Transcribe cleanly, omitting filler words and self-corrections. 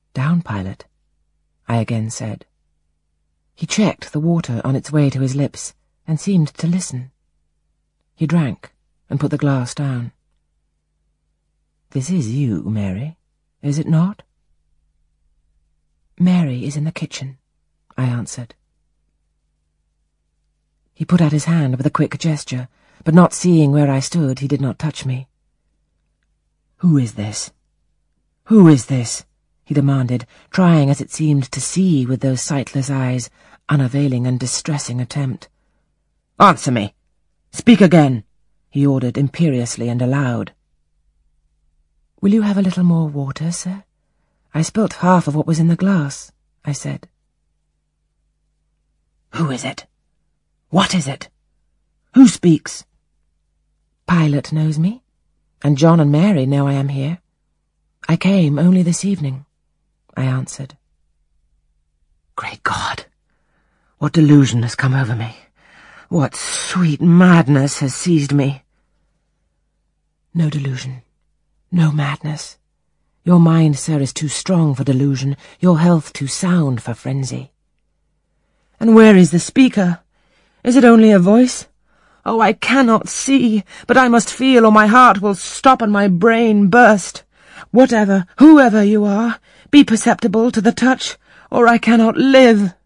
"Down, Pilot," I again said. He checked the water on its way to his lips and seemed to listen. He drank and put the glass down. "This is you, Mary, is it not?" "Mary is in the kitchen," I answered. He put out his hand with a quick gesture, but not seeing where I stood, he did not touch me. "Who is this? Who is this?" he demanded, trying, as it seemed, to see with those sightless eyes, unavailing and distressing attempt. "Answer me! Speak again!" he ordered imperiously and aloud. "Will you have a little more water, sir? I spilt half of what was in the glass," I said. "Who is it? What is it? Who speaks?" "Pilot knows me, and John and Mary know I am here. I came only this evening," I answered. Great God! What delusion has come over me? What sweet madness has seized me? "No delusion, no madness. Your mind, sir, is too strong for delusion, your health too sound for frenzy." "And where is the speaker? Is it only a voice? Oh, I cannot see, but I must feel, or my heart will stop and my brain burst. Whatever, whoever you are, be perceptible to the touch, or I cannot live."